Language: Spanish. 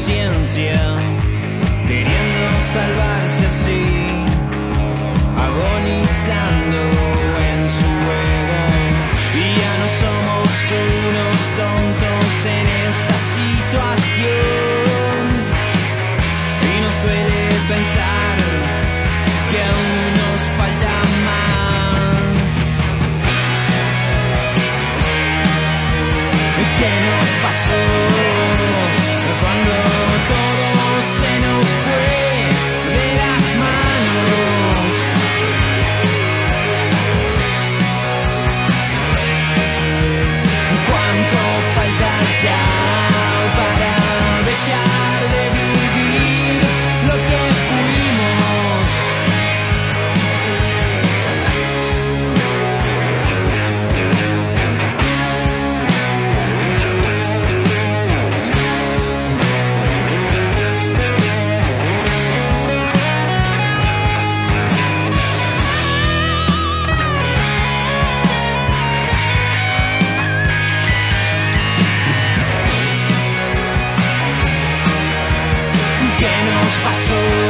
conciencia, queriendo salvarse así, agonizando en su ego. Y ya no somos unos tontos en esta situación, y nos duele pensar que aún nos falta más. ¿Qué nos pasó cuando todo se nos fue de las manos? ¿Cuánto falta ya para dejar de vivir lo que fuimos? ¿Qué nos pasó